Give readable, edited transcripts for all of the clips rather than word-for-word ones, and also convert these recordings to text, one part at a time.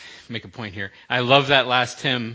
make a point here. I love that last hymn,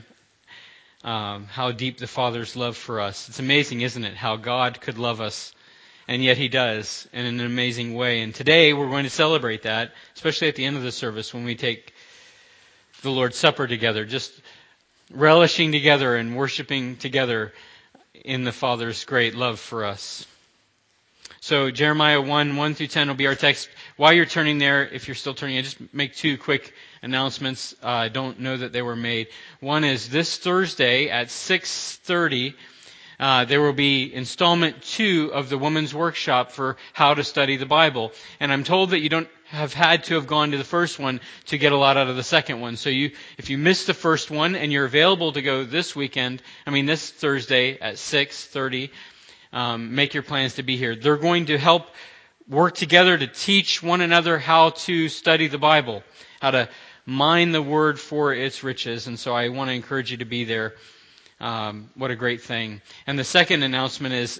how deep the Father's love for us. It's amazing, isn't it, how God could love us, and yet He does in an amazing way. And today we're going to celebrate that, especially at the end of the service when we take the Lord's Supper together, just relishing together and worshiping together in the Father's great love for us. So Jeremiah 1 through 10 will be our text. While you're turning there, if you're still turning, I just make two quick announcements. I don't know that they were made. One is this Thursday at 6:30, there will be installment 2 of the women's workshop for how to study the Bible. And I'm told that you don't have had to have gone to the first one to get a lot out of the second one. So if you missed the first one and you're available to go this Thursday at 6:30, make your plans to be here. They're going to help work together to teach one another how to study the Bible, how to mine the Word for its riches. And so I want to encourage you to be there. What a great thing. And the second announcement is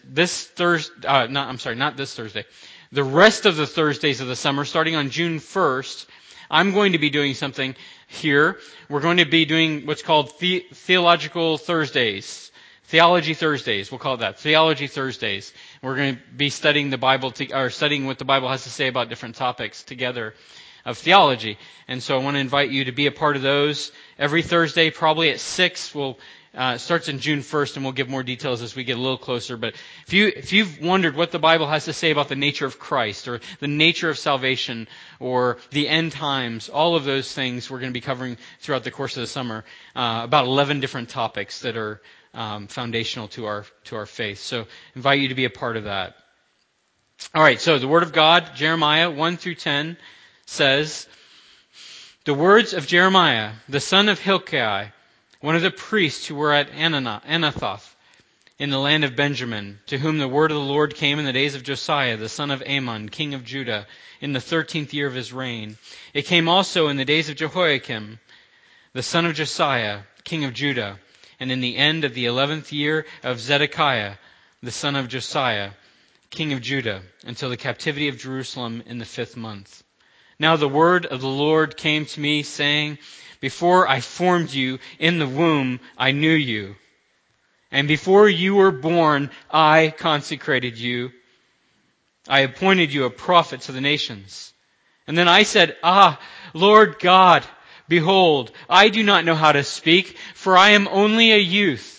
not this Thursday. The rest of the Thursdays of the summer, starting on June 1st, I'm going to be doing something here. We're going to be doing what's called Theological Thursdays. Theology Thursdays, we'll call it that. Theology Thursdays. We're going to be studying the Bible, studying what the Bible has to say about different topics together of theology. And so I want to invite you to be a part of those every Thursday, probably at 6. Starts in June 1st, and we'll give more details as we get a little closer. But if you've wondered what the Bible has to say about the nature of Christ, or the nature of salvation, or the end times, all of those things we're going to be covering throughout the course of the summer. About 11 different topics that are foundational to our faith. So invite you to be a part of that. All right, so the Word of God, Jeremiah 1 through 10, says, "The words of Jeremiah, the son of Hilkiah, one of the priests who were at Anathoth in the land of Benjamin, to whom the word of the Lord came in the days of Josiah, the son of Amon, king of Judah, in the 13th year of his reign. It came also in the days of Jehoiakim, the son of Josiah, king of Judah, and in the end of the 11th year of Zedekiah, the son of Josiah, king of Judah, until the captivity of Jerusalem in the 5th month. Now the word of the Lord came to me, saying, Before I formed you in the womb, I knew you. And before you were born, I consecrated you. I appointed you a prophet to the nations. And then I said, Lord God, behold, I do not know how to speak, for I am only a youth.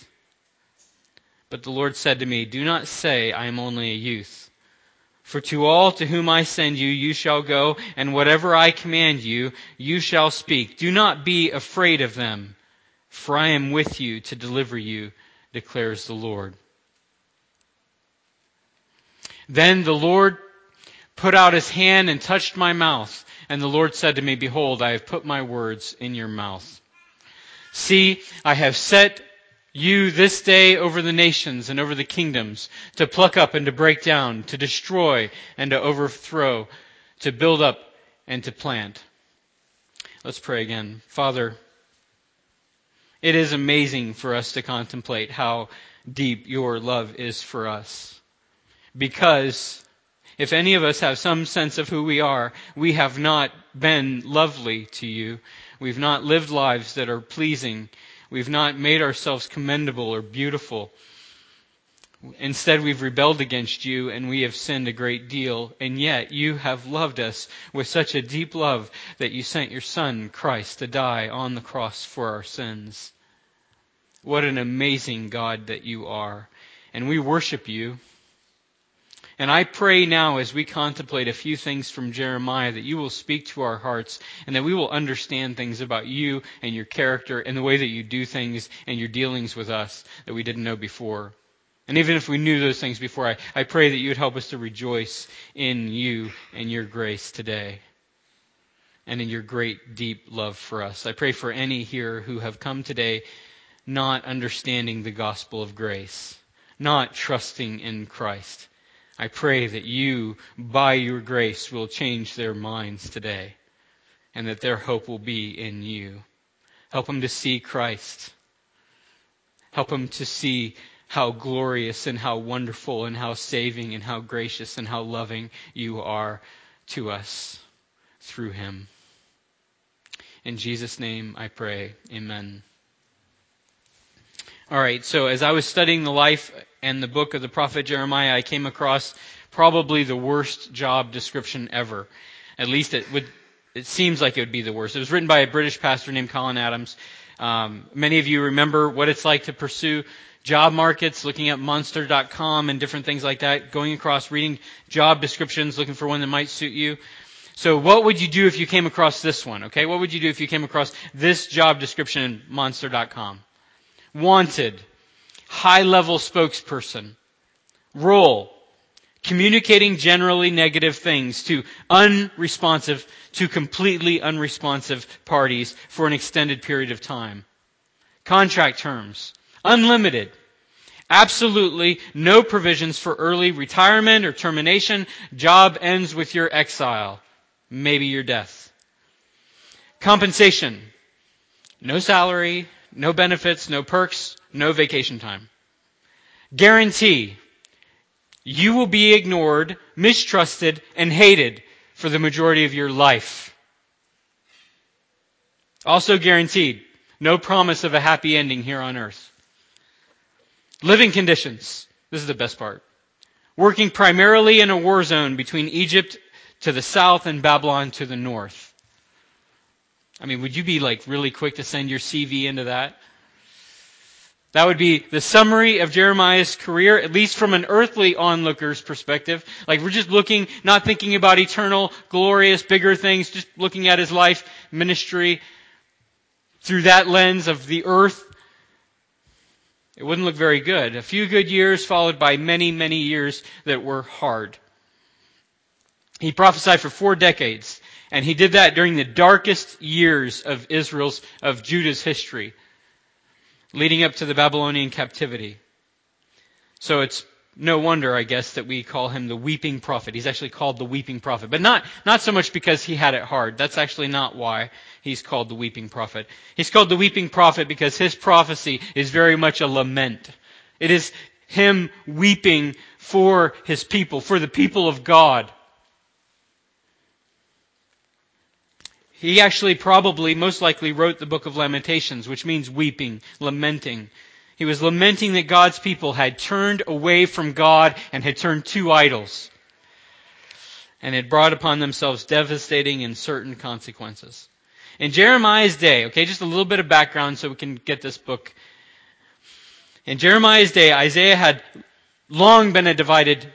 But the Lord said to me, Do not say, I am only a youth. For to all to whom I send you, you shall go, and whatever I command you, you shall speak. Do not be afraid of them, for I am with you to deliver you, declares the Lord. Then the Lord put out his hand and touched my mouth. And the Lord said to me, Behold, I have put my words in your mouth. See, I have set you this day over the nations and over the kingdoms, to pluck up and to break down, to destroy and to overthrow, to build up and to plant. Let's pray again. Father, it is amazing for us to contemplate how deep your love is for us. Because if any of us have some sense of who we are, we have not been lovely to you. We've not lived lives that are pleasing. We've not made ourselves commendable or beautiful. Instead, we've rebelled against you and we have sinned a great deal. And yet, you have loved us with such a deep love that you sent your Son, Christ, to die on the cross for our sins. What an amazing God that you are. And we worship you. And I pray now as we contemplate a few things from Jeremiah that you will speak to our hearts and that we will understand things about you and your character and the way that you do things and your dealings with us that we didn't know before. And even if we knew those things before, I pray that you would help us to rejoice in you and your grace today and in your great, deep love for us. I pray for any here who have come today not understanding the gospel of grace, not trusting in Christ. I pray that you, by your grace, will change their minds today and that their hope will be in you. Help them to see Christ. Help them to see how glorious and how wonderful and how saving and how gracious and how loving you are to us through Him. In Jesus' name I pray. Amen. All right, so as I was studying the life and the book of the prophet Jeremiah, I came across probably the worst job description ever. At least it seems like it would be the worst. It was written by a British pastor named Colin Adams. Many of you remember what it's like to pursue job markets, looking at Monster.com and different things like that, going across, reading job descriptions, looking for one that might suit you. So what would you do if you came across this one? Okay, what would you do if you came across this job description in Monster.com? Wanted, high-level spokesperson. Role, communicating generally negative things to completely unresponsive parties for an extended period of time. Contract terms, unlimited. Absolutely no provisions for early retirement or termination. Job ends with your exile, maybe your death. Compensation, no salary, no benefits, no perks, no vacation time. Guarantee, you will be ignored, mistrusted, and hated for the majority of your life. Also guaranteed, no promise of a happy ending here on earth. Living conditions, this is the best part. Working primarily in a war zone between Egypt to the south and Babylon to the north. I mean, would you be really quick to send your CV into that? That would be the summary of Jeremiah's career, at least from an earthly onlooker's perspective. We're just looking, not thinking about eternal, glorious, bigger things, just looking at his life, ministry through that lens of the earth. It wouldn't look very good. A few good years followed by many, many years that were hard. He prophesied for 4 decades, and he did that during the darkest years of Judah's history, leading up to the Babylonian captivity. So it's no wonder, I guess, that we call him the weeping prophet. He's actually called the weeping prophet. But not so much because he had it hard. That's actually not why he's called the weeping prophet. He's called the weeping prophet because his prophecy is very much a lament. It is him weeping for his people, for the people of God. He actually probably, most likely, wrote the book of Lamentations, which means weeping, lamenting. He was lamenting that God's people had turned away from God and had turned to idols, and had brought upon themselves devastating and certain consequences. In Jeremiah's day, okay, just a little bit of background so we can get this book. In Jeremiah's day, Israel had long been a divided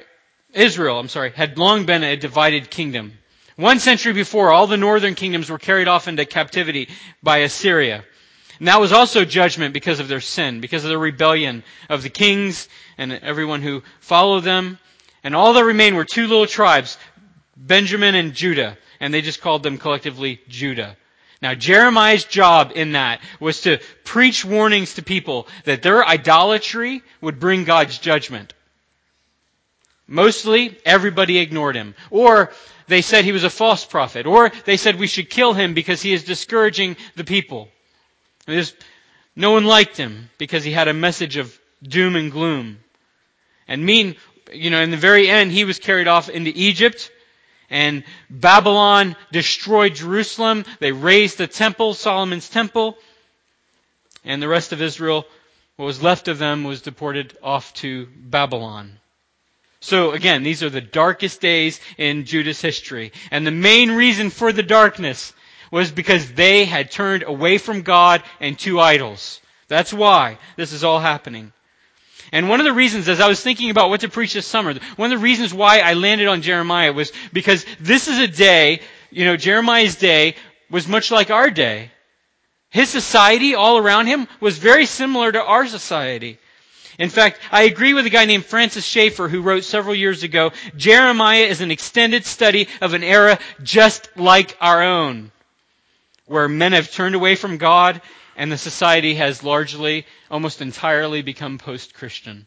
kingdom. 1 century before, all the northern kingdoms were carried off into captivity by Assyria. And that was also judgment because of their sin, because of the rebellion of the kings and everyone who followed them. And all that remained were 2 little tribes, Benjamin and Judah. And they just called them collectively Judah. Now, Jeremiah's job in that was to preach warnings to people that their idolatry would bring God's judgment. Mostly, everybody ignored him. Or they said he was a false prophet. Or they said we should kill him because he is discouraging the people. No one liked him because he had a message of doom and gloom. And in the very end, he was carried off into Egypt. And Babylon destroyed Jerusalem. They razed the temple, Solomon's temple. And the rest of Israel, what was left of them, was deported off to Babylon. So again, these are the darkest days in Judah's history. And the main reason for the darkness was because they had turned away from God and to idols. That's why this is all happening. And one of the reasons, as I was thinking about what to preach this summer, one of the reasons why I landed on Jeremiah was because this is a day, Jeremiah's day was much like our day. His society all around him was very similar to our society. In fact, I agree with a guy named Francis Schaeffer who wrote several years ago, Jeremiah is an extended study of an era just like our own, where men have turned away from God and the society has largely, almost entirely become post-Christian.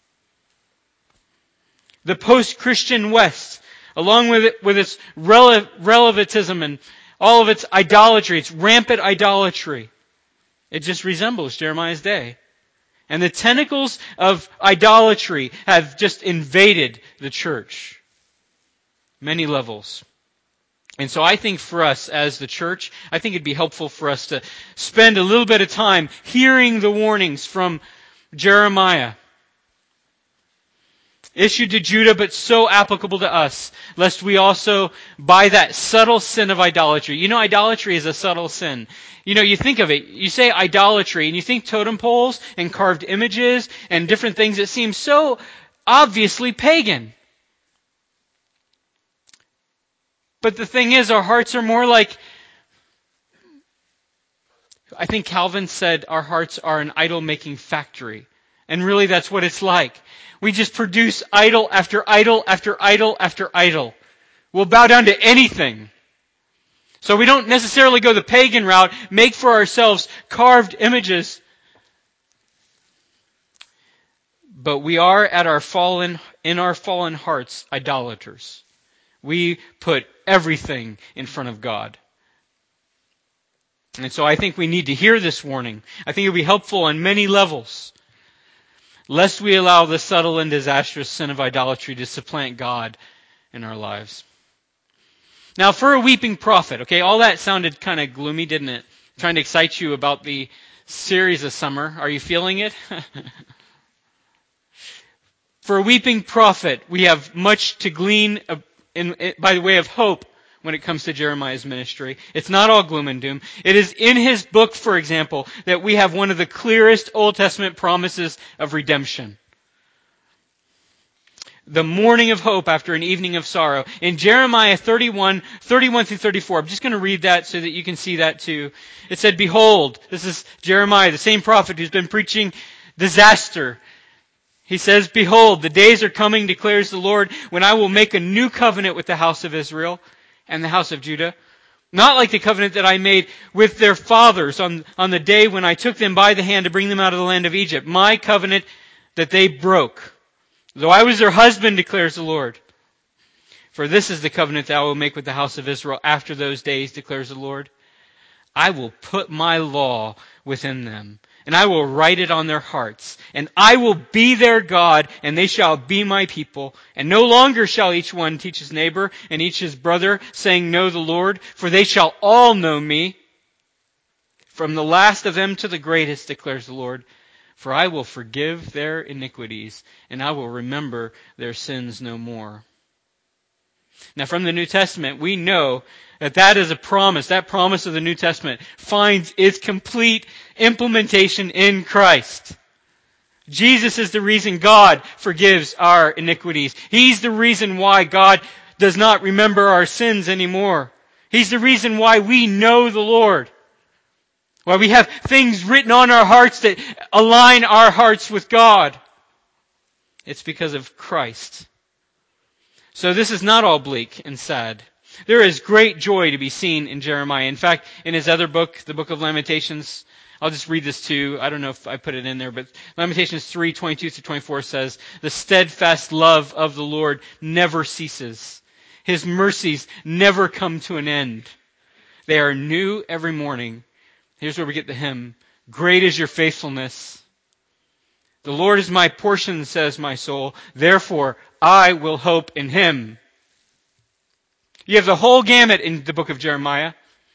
The post-Christian West, along with its relativism and all of its idolatry, its rampant idolatry, it just resembles Jeremiah's day. And the tentacles of idolatry have just invaded the church. Many levels. And so I think for us as the church, I think it'd be helpful for us to spend a little bit of time hearing the warnings from Jeremiah, issued to Judah, but so applicable to us, lest we also, by that subtle sin of idolatry. You know, idolatry is a subtle sin. You know, you think of it, you say idolatry, and you think totem poles and carved images and different things that seem so obviously pagan. But the thing is, our hearts are more like, I think Calvin said, our hearts are an idol-making factory. And really that's what it's like. We just produce idol after idol after idol after idol. We'll bow down to anything. So we don't necessarily go the pagan route, make for ourselves carved images. But we are in our fallen hearts, idolaters. We put everything in front of God. And so I think we need to hear this warning. I think it would be helpful on many levels, lest we allow the subtle and disastrous sin of idolatry to supplant God in our lives. Now, for a weeping prophet, okay, all that sounded kind of gloomy, didn't it? Trying to excite you about the series of summer. Are you feeling it? For a weeping prophet, we have much to glean by the way of hope when it comes to Jeremiah's ministry. It's not all gloom and doom. It is in his book, for example, that we have one of the clearest Old Testament promises of redemption. The morning of hope after an evening of sorrow. In Jeremiah 31 through 34, I'm just going to read that so that you can see that too. It said, "Behold," this is Jeremiah, the same prophet who's been preaching disaster. He says, "Behold, the days are coming, declares the Lord, when I will make a new covenant with the house of Israel and the house of Judah. Not like the covenant that I made with their fathers on the day when I took them by the hand to bring them out of the land of Egypt. My covenant that they broke. Though I was their husband, declares the Lord. For this is the covenant that I will make with the house of Israel after those days, declares the Lord. I will put my law within them, and I will write it on their hearts. And I will be their God, and they shall be my people. And no longer shall each one teach his neighbor and each his brother, saying, Know the Lord, for they shall all know me, from the last of them to the greatest, declares the Lord. For I will forgive their iniquities, and I will remember their sins no more." Now from the New Testament, we know that is a promise. That promise of the New Testament finds its complete implementation in Christ. Jesus is the reason God forgives our iniquities. He's the reason why God does not remember our sins anymore. He's the reason why we know the Lord. Why we have things written on our hearts that align our hearts with God. It's because of Christ. So this is not all bleak and sad. There is great joy to be seen in Jeremiah. In fact, in his other book, the book of Lamentations, I'll just read this too. I don't know if I put it in there, but Lamentations 3:22-24 says, "The steadfast love of the Lord never ceases. His mercies never come to an end. They are new every morning." Here's where we get the hymn. "Great is your faithfulness. The Lord is my portion, says my soul. Therefore, I will hope in Him." You have the whole gamut in the book of Jeremiah.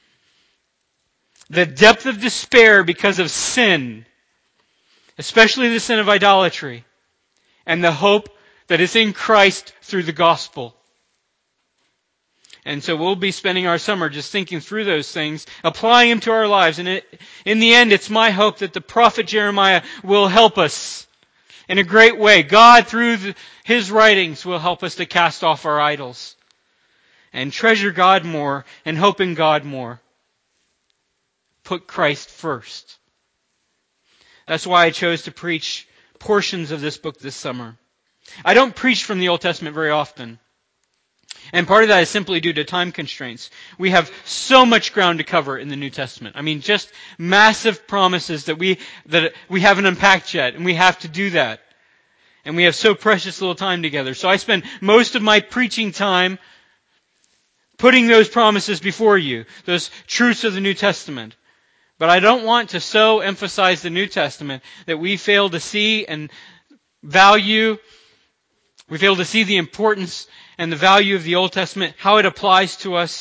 The depth of despair because of sin, especially the sin of idolatry, and the hope that is in Christ through the gospel. And so we'll be spending our summer just thinking through those things, applying them to our lives. And in the end, it's my hope that the prophet Jeremiah will help us in a great way. God, through his writings, will help us to cast off our idols and treasure God more and hope in God more. Put Christ first. That's why I chose to preach portions of this book this summer. I don't preach from the Old Testament very often. And part of that is simply due to time constraints. We have so much ground to cover in the New Testament. I mean, just massive promises that we haven't unpacked yet, and we have to do that. And we have so precious little time together. So I spend most of my preaching time putting those promises before you, those truths of the New Testament. But I don't want to so emphasize the New Testament that we fail to see and value, we fail to see the importance and the value of the Old Testament, how it applies to us,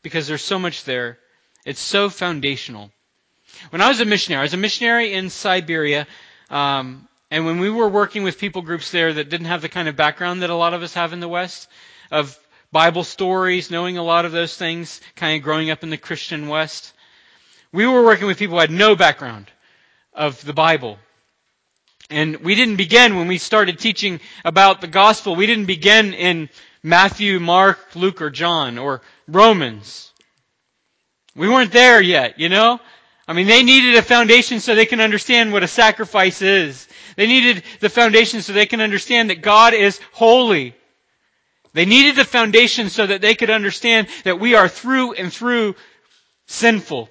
because there's so much there. It's so foundational. When I was a missionary in Siberia, and when we were working with people groups there that didn't have the kind of background that a lot of us have in the West, of Bible stories, knowing a lot of those things, kind of growing up in the Christian West, we were working with people who had no background of the Bible. And we didn't begin, when we started teaching about the gospel, we didn't begin in Matthew, Mark, Luke, or John, or Romans. We weren't there yet, you know? I mean, they needed a foundation so they can understand what a sacrifice is. They needed the foundation so they can understand that God is holy. They needed the foundation so that they could understand that we are through and through sinful.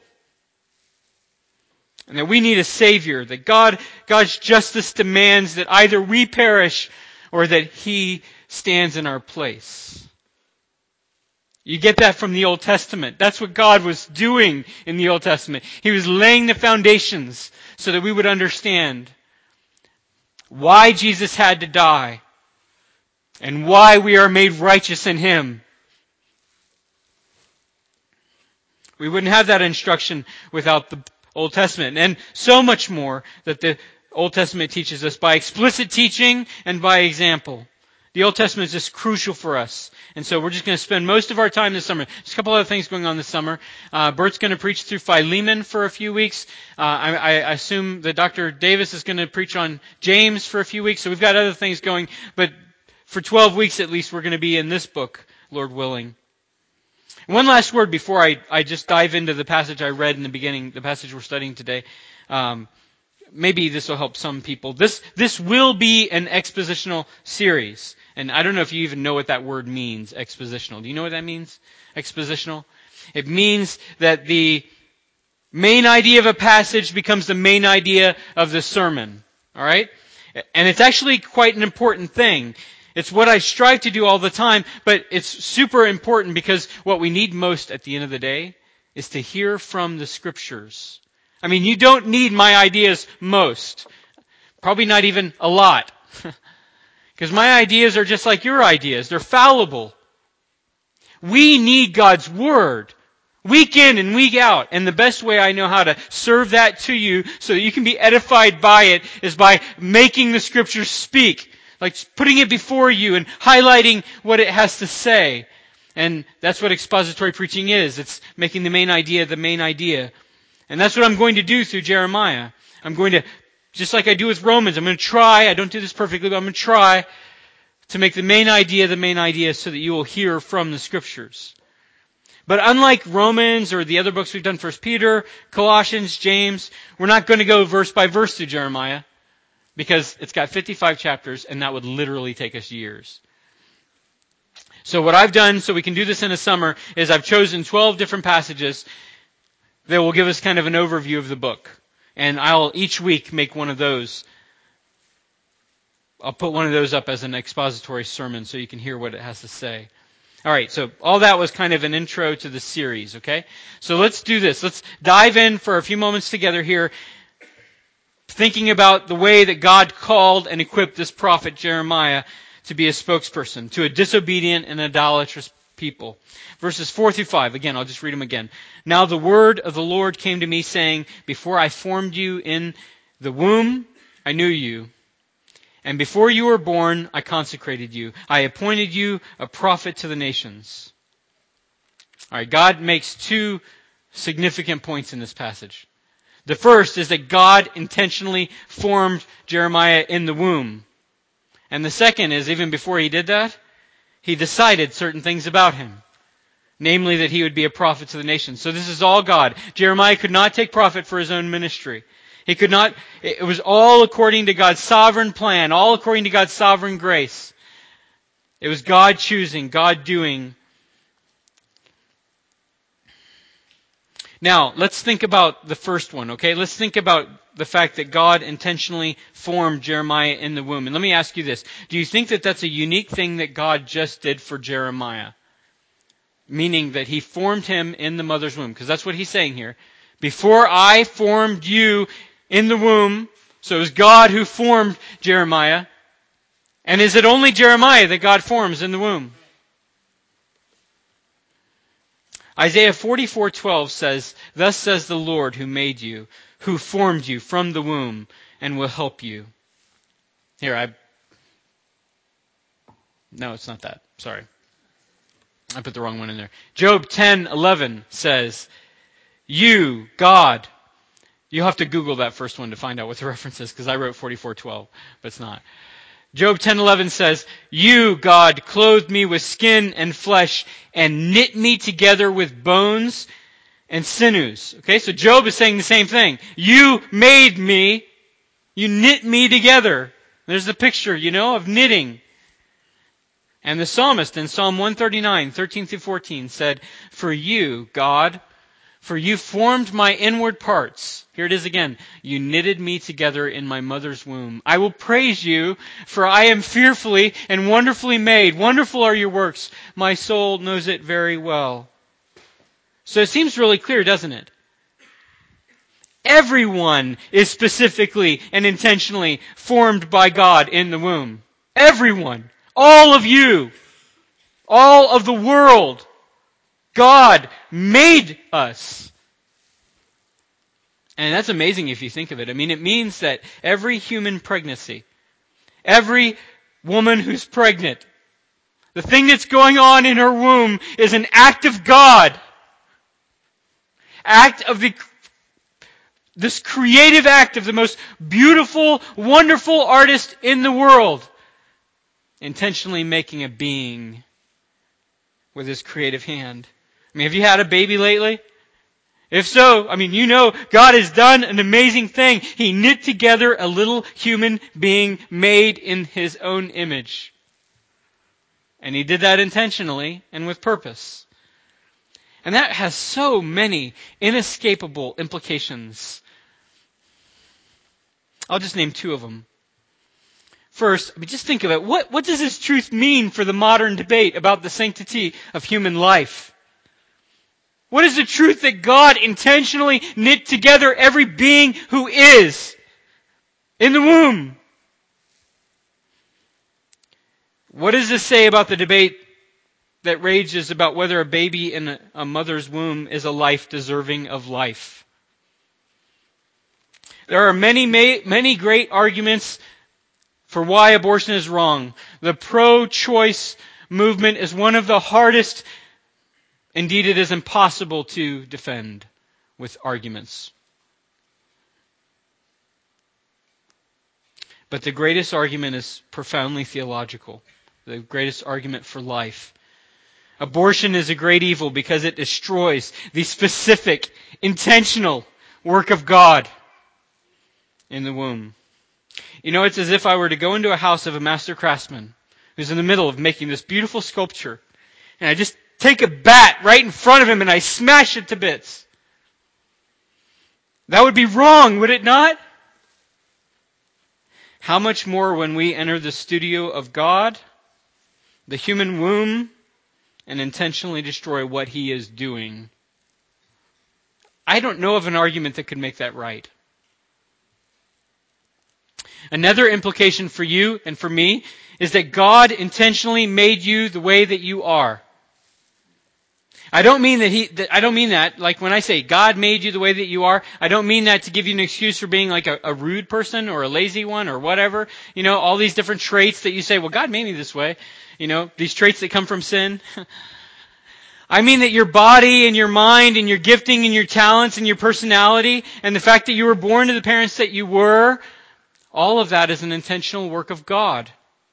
And that we need a Savior. That God's justice demands that either we perish or that He stands in our place. You get that from the Old Testament. That's what God was doing in the Old Testament. He was laying the foundations so that we would understand why Jesus had to die and why we are made righteous in Him. We wouldn't have that instruction without the Old Testament, and so much more that the Old Testament teaches us by explicit teaching and by example. The Old Testament is just crucial for us. And so we're just going to spend most of our time this summer. There's a couple other things going on this summer. Bert's going to preach through Philemon for a few weeks. I assume that Dr. Davis is going to preach on James for a few weeks. So we've got other things going. But for 12 weeks at least, we're going to be in this book, Lord willing. One last word before I just dive into the passage I read in the beginning, the passage we're studying today. Maybe this will help some people. This will be an expositional series. And I don't know if you even know what that word means, expositional. Do you know what that means? Expositional? It means that the main idea of a passage becomes the main idea of the sermon. All right? And it's actually quite an important thing. It's what I strive to do all the time, but it's super important because what we need most at the end of the day is to hear from the Scriptures. I mean, you don't need my ideas most. Probably not even a lot. Because my ideas are just like your ideas. They're fallible. We need God's Word. Week in and week out. And the best way I know how to serve that to you so that you can be edified by it is by making the Scriptures speak. Like putting it before you and highlighting what it has to say. And that's what expository preaching is. It's making the main idea the main idea. And that's what I'm going to do through Jeremiah. I'm going to, just like I do with Romans, I'm going to try, I don't do this perfectly, but I'm going to try to make the main idea so that you will hear from the Scriptures. But unlike Romans or the other books we've done, 1 Peter, Colossians, James, we're not going to go verse by verse through Jeremiah. Because it's got 55 chapters, and that would literally take us years. So what I've done, so we can do this in a summer, is I've chosen 12 different passages that will give us kind of an overview of the book. And I'll each week make one of those. I'll put one of those up as an expository sermon so you can hear what it has to say. All right, so all that was kind of an intro to the series, okay? So let's do this. Let's dive in for a few moments together here, thinking about the way that God called and equipped this prophet Jeremiah to be a spokesperson to a disobedient and idolatrous people. Verses 4 through 5. Again, I'll just read them again. Now the word of the Lord came to me saying, before I formed you in the womb, I knew you. And before you were born, I consecrated you. I appointed you a prophet to the nations. All right, God makes two significant points in this passage. The first is that God intentionally formed Jeremiah in the womb. And the second is, even before He did that, He decided certain things about him. Namely, that he would be a prophet to the nations. So this is all God. Jeremiah could not take profit for his own ministry. He could not, it was all according to God's sovereign plan, all according to God's sovereign grace. It was God choosing, God doing. Now, let's think about the first one, okay? Let's think about the fact that God intentionally formed Jeremiah in the womb. And let me ask you this. Do you think that that's a unique thing that God just did for Jeremiah? Meaning that He formed him in the mother's womb. Because that's what He's saying here. Before I formed you in the womb, so it was God who formed Jeremiah. And is it only Jeremiah that God forms in the womb? Isaiah 44:12 says, "Thus says the Lord who made you, who formed you from the womb, and will help you." No, it's not that. Sorry. I put the wrong one in there. Job 10:11 says, "You, God," you'll have to Google that first one to find out what the reference is, because I wrote 44:12, but it's not. Job 10:11 says, "You, God, clothed me with skin and flesh and knit me together with bones and sinews." Okay, so Job is saying the same thing. You made me. You knit me together. There's the picture, of knitting. And the psalmist in Psalm 139, 13 through 14 said, "For you, God, for you formed my inward parts." Here it is again. "You knitted me together in my mother's womb. I will praise you, for I am fearfully and wonderfully made. Wonderful are your works. My soul knows it very well." So it seems really clear, doesn't it? Everyone is specifically and intentionally formed by God in the womb. Everyone. All of you. All of the world. God made us. And that's amazing if you think of it. I mean, it means that every human pregnancy, every woman who's pregnant, the thing that's going on in her womb is an act of God. This creative act of the most beautiful, wonderful artist in the world, intentionally making a being with his creative hand. I mean, have you had a baby lately? If so, God has done an amazing thing. He knit together a little human being made in His own image. And He did that intentionally and with purpose. And that has so many inescapable implications. I'll just name two of them. First, just think of it. What does this truth mean for the modern debate about the sanctity of human life? What is the truth that God intentionally knit together every being who is in the womb? What does this say about the debate that rages about whether a baby in a mother's womb is a life deserving of life? There are many great arguments for why abortion is wrong. The pro-choice movement is one of the hardest. Indeed, it is impossible to defend with arguments. But the greatest argument is profoundly theological. The greatest argument for life. Abortion is a great evil because it destroys the specific, intentional work of God in the womb. It's as if I were to go into a house of a master craftsman who's in the middle of making this beautiful sculpture, and I just take a bat right in front of him and I smash it to bits. That would be wrong, would it not? How much more when we enter the studio of God, the human womb, and intentionally destroy what He is doing? I don't know of an argument that could make that right. Another implication for you and for me is that God intentionally made you the way that you are. I don't mean that, like when I say God made you the way that you are, I don't mean that to give you an excuse for being like a rude person or a lazy one or whatever. All these different traits that you say, well, God made me this way. These traits that come from sin. I mean that your body and your mind and your gifting and your talents and your personality and the fact that you were born to the parents that you were, all of that is an intentional work of God.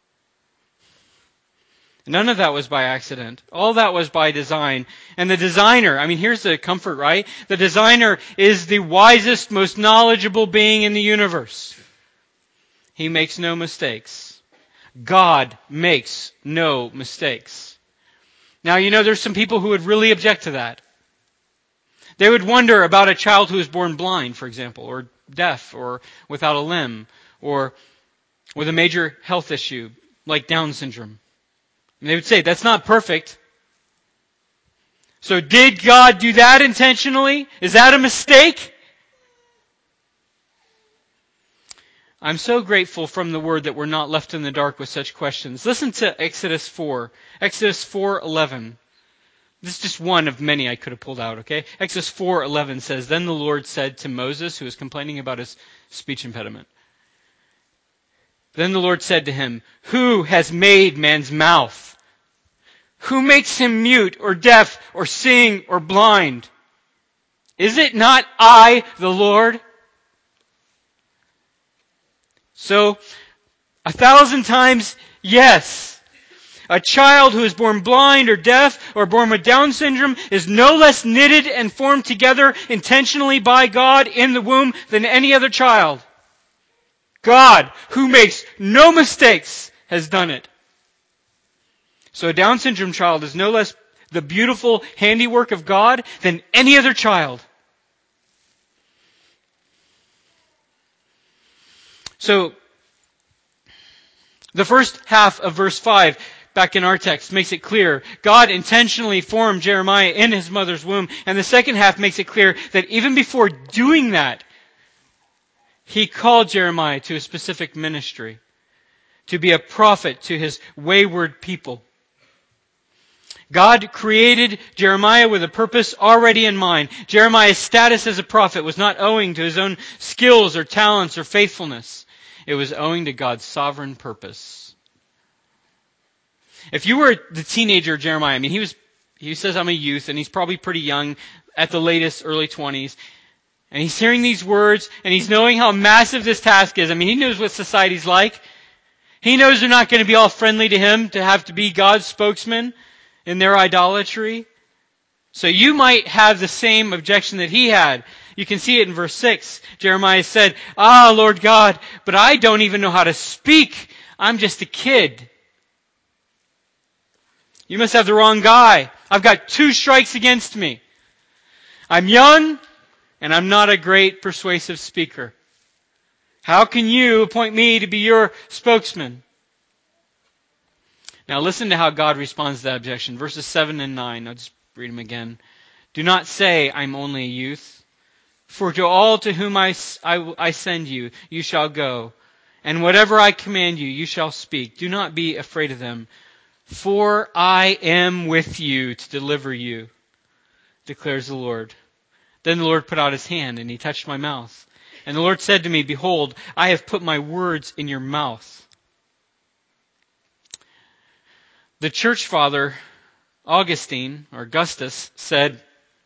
None of that was by accident. All that was by design. And the designer, here's the comfort, right? The designer is the wisest, most knowledgeable being in the universe. He makes no mistakes. God makes no mistakes. Now, there's some people who would really object to that. They would wonder about a child who is born blind, for example, or deaf, or without a limb, or with a major health issue, like Down syndrome. And they would say, that's not perfect. So did God do that intentionally? Is that a mistake? I'm so grateful from the Word that we're not left in the dark with such questions. Listen to Exodus 4. Exodus 4:11. This is just one of many I could have pulled out, okay? Exodus 4:11 says, Then the Lord said to Moses, who was complaining about his speech impediment, Then the Lord said to him, Who has made man's mouth? Who makes him mute or deaf or seeing or blind? Is it not I, the Lord? So, 1,000 times, yes. A child who is born blind or deaf or born with Down syndrome is no less knitted and formed together intentionally by God in the womb than any other child. God, who makes no mistakes, has done it. So a Down syndrome child is no less the beautiful handiwork of God than any other child. So, the first half of verse 5, back in our text, makes it clear God intentionally formed Jeremiah in his mother's womb. And the second half makes it clear that even before doing that, He called Jeremiah to a specific ministry, to be a prophet to His wayward people. God created Jeremiah with a purpose already in mind. Jeremiah's status as a prophet was not owing to his own skills or talents or faithfulness. It was owing to God's sovereign purpose. If you were the teenager Jeremiah, I mean, he says I'm a youth, and he's probably pretty young, at the latest, early 20s. And he's hearing these words, and he's knowing how massive this task is. I mean, he knows what society's like. He knows they're not going to be all friendly to him, to have to be God's spokesman in their idolatry. So you might have the same objection that he had. You can see it in verse 6. Jeremiah said, Lord God, but I don't even know how to speak. I'm just a kid. You must have the wrong guy. I've got 2 strikes against me. I'm young, and I'm not a great persuasive speaker. How can you appoint me to be your spokesman? Now listen to how God responds to that objection. Verses 7 and 9. I'll just read them again. Do not say, I'm only a youth. For to all to whom I send you, you shall go. And whatever I command you, you shall speak. Do not be afraid of them. For I am with you to deliver you, declares the Lord. Then the Lord put out His hand, and He touched my mouth. And the Lord said to me, Behold, I have put my words in your mouth. The church father, Augustus, said,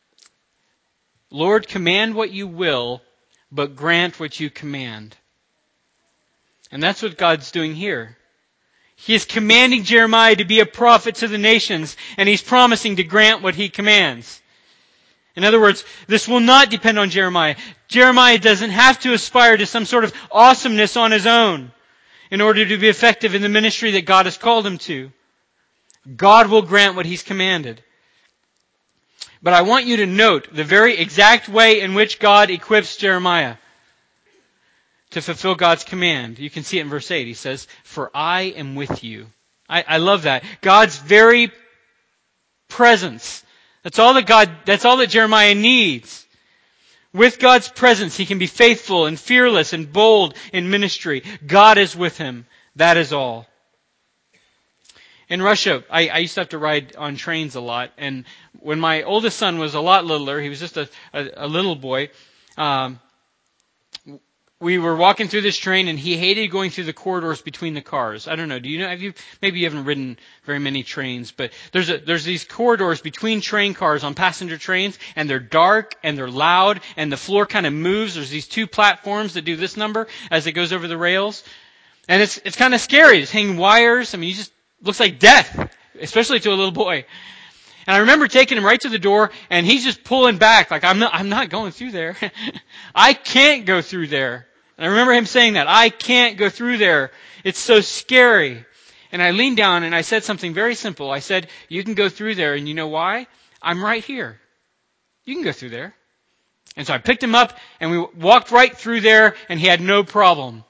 Lord, command what you will, but grant what you command. And that's what God's doing here. He is commanding Jeremiah to be a prophet to the nations, and He's promising to grant what He commands. In other words, this will not depend on Jeremiah. Jeremiah doesn't have to aspire to some sort of awesomeness on his own in order to be effective in the ministry that God has called him to. God will grant what He's commanded. But I want you to note the very exact way in which God equips Jeremiah to fulfill God's command. You can see it in verse 8. He says, For I am with you. I love that. God's very presence. That's all that Jeremiah needs. With God's presence, he can be faithful and fearless and bold in ministry. God is with him. That is all. In Russia, I used to have to ride on trains a lot. And when my oldest son was a lot littler, he was just a little boy, we were walking through this train, and he hated going through the corridors between the cars. I don't know. Do you know? Maybe you haven't ridden very many trains, but there's these corridors between train cars on passenger trains, and they're dark and they're loud, and the floor kind of moves. There's these 2 platforms that do this number as it goes over the rails, and it's kind of scary. It's hanging wires. I mean, looks like death, especially to a little boy. And I remember taking him right to the door, and he's just pulling back, like I'm not going through there. I can't go through there. And I remember him saying that. I can't go through there. It's so scary. And I leaned down and I said something very simple. I said, you can go through there, and you know why? I'm right here. You can go through there. And so I picked him up, and we walked right through there, and he had no problem.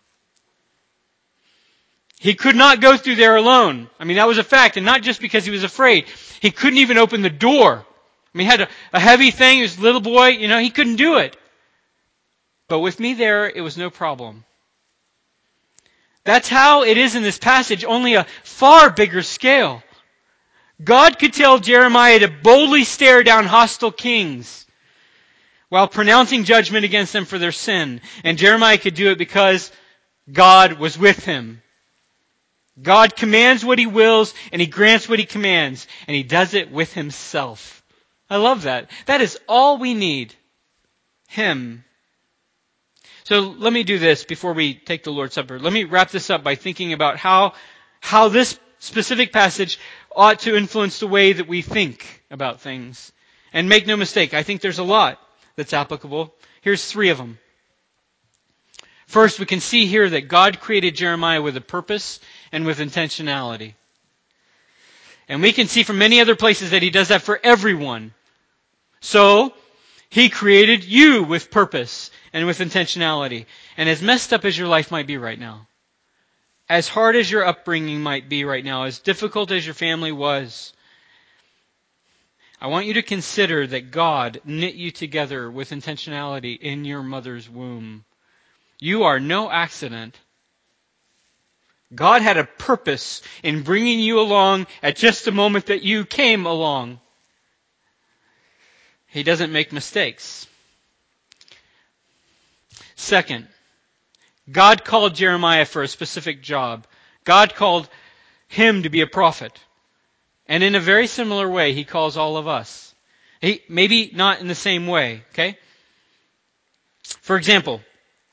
He could not go through there alone. I mean, that was a fact, and not just because he was afraid. He couldn't even open the door. I mean, he had a heavy thing. He was a little boy. He couldn't do it. But with me there, it was no problem. That's how it is in this passage, only a far bigger scale. God could tell Jeremiah to boldly stare down hostile kings while pronouncing judgment against them for their sin. And Jeremiah could do it because God was with him. God commands what He wills, and He grants what He commands, and He does it with Himself. I love that. That is all we need. Him. So let me do this before we take the Lord's Supper. Let me wrap this up by thinking about how this specific passage ought to influence the way that we think about things. And make no mistake, I think there's a lot that's applicable. Here's 3 of them. First, we can see here that God created Jeremiah with a purpose and with intentionality. And we can see from many other places that He does that for everyone. So, He created you with purpose and with intentionality. And as messed up as your life might be right now, as hard as your upbringing might be right now, as difficult as your family was, I want you to consider that God knit you together with intentionality in your mother's womb. You are no accident. God had a purpose in bringing you along at just the moment that you came along. He doesn't make mistakes. Second, God called Jeremiah for a specific job. God called him to be a prophet. And in a very similar way, He calls all of us. Maybe not in the same way, okay? For example,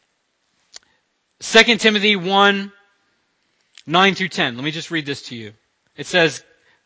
2 Timothy 1, 9 through 10. Let me just read this to you. It says,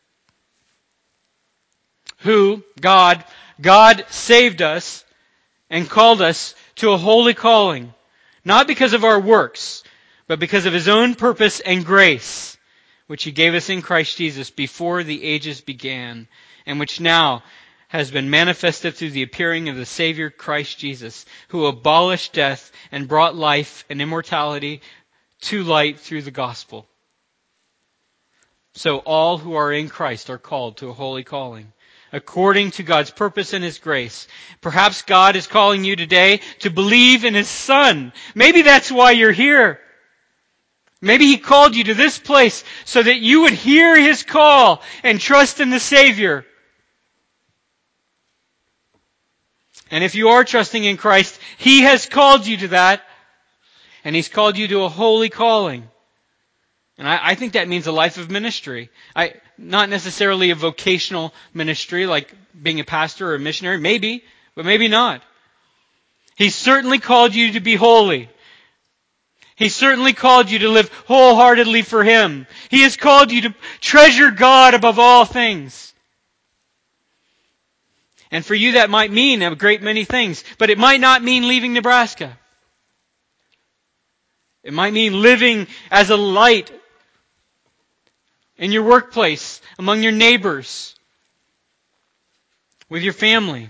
God saved us and called us to a holy calling, not because of our works, but because of His own purpose and grace, which He gave us in Christ Jesus before the ages began, and which now has been manifested through the appearing of the Savior Christ Jesus, who abolished death and brought life and immortality to light through the gospel. So all who are in Christ are called to a holy calling, according to God's purpose and His grace. Perhaps God is calling you today to believe in His Son. Maybe that's why you're here. Maybe He called you to this place so that you would hear His call and trust in the Savior. And if you are trusting in Christ, He has called you to that, and He's called you to a holy calling. And I think that means a life of ministry. Not necessarily a vocational ministry like being a pastor or a missionary. Maybe, but maybe not. He's certainly called you to be holy. He certainly called you to live wholeheartedly for Him. He has called you to treasure God above all things. And for you that might mean a great many things, but it might not mean leaving Nebraska. It might mean living as a light in your workplace, among your neighbors, with your family.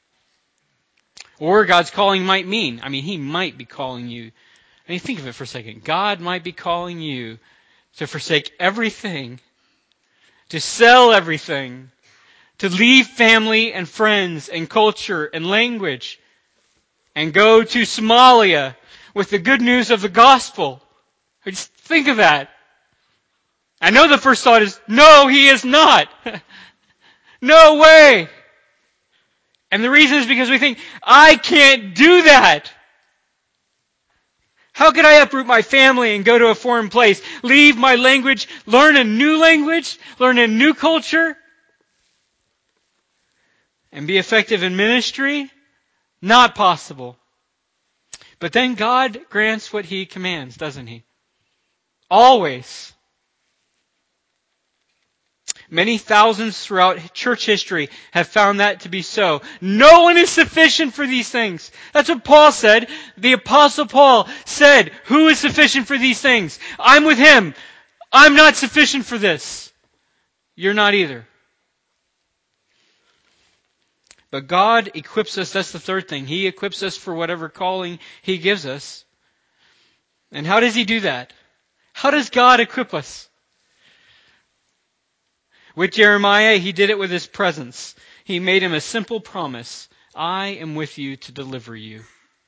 Or God's calling might mean, He might be calling you. Think of it for a second. God might be calling you to forsake everything, to sell everything, to leave family and friends and culture and language, and go to Somalia with the good news of the gospel. Just think of that. I know the first thought is, no, He is not. No way. And the reason is because we think, I can't do that. How could I uproot my family and go to a foreign place, leave my language, learn a new culture, and be effective in ministry? Not possible. But then God grants what He commands, doesn't He? Always. Many thousands throughout church history have found that to be so. No one is sufficient for these things. That's what Paul said. The Apostle Paul said, who is sufficient for these things? I'm with Him. I'm not sufficient for this. You're not either. But God equips us. That's the third thing. He equips us for whatever calling He gives us. And how does He do that? How does God equip us? With Jeremiah, He did it with His presence. He made him a simple promise. I am with you to deliver you.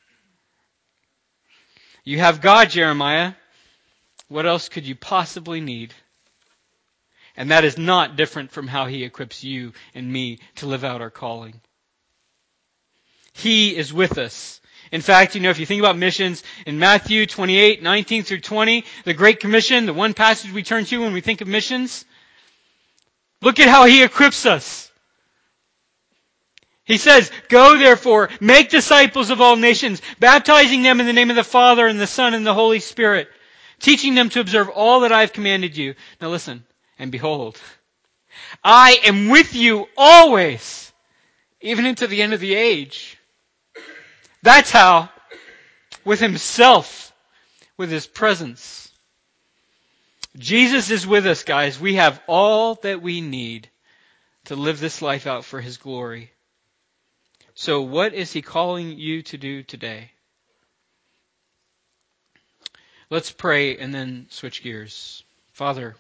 You have God, Jeremiah. What else could you possibly need? And that is not different from how He equips you and me to live out our calling. He is with us. In fact, if you think about missions, in Matthew 28, 19 through 20, the Great Commission, the one passage we turn to when we think of missions, look at how He equips us. He says, "Go therefore, make disciples of all nations, baptizing them in the name of the Father and the Son and the Holy Spirit, teaching them to observe all that I have commanded you." Now listen, and behold, I am with you always, even into the end of the age. That's how, with Himself, with His presence. Jesus is with us, guys. We have all that we need to live this life out for His glory. So what is He calling you to do today? Let's pray and then switch gears. Father,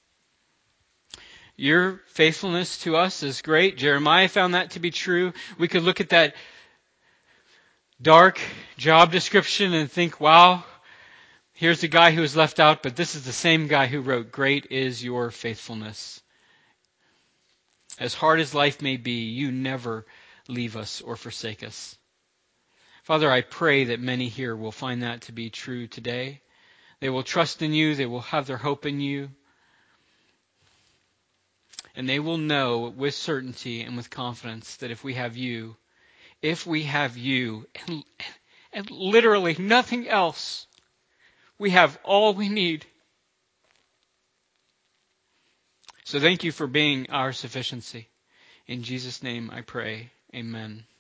Your faithfulness to us is great. Jeremiah found that to be true. We could look at that dark job description and think, wow, here's a guy who was left out, but this is the same guy who wrote, "Great is your faithfulness." As hard as life may be, You never leave us or forsake us. Father, I pray that many here will find that to be true today. They will trust in You. They will have their hope in You. And they will know with certainty and with confidence that if we have You, and literally nothing else, we have all we need. So thank You for being our sufficiency. In Jesus' name I pray. Amen.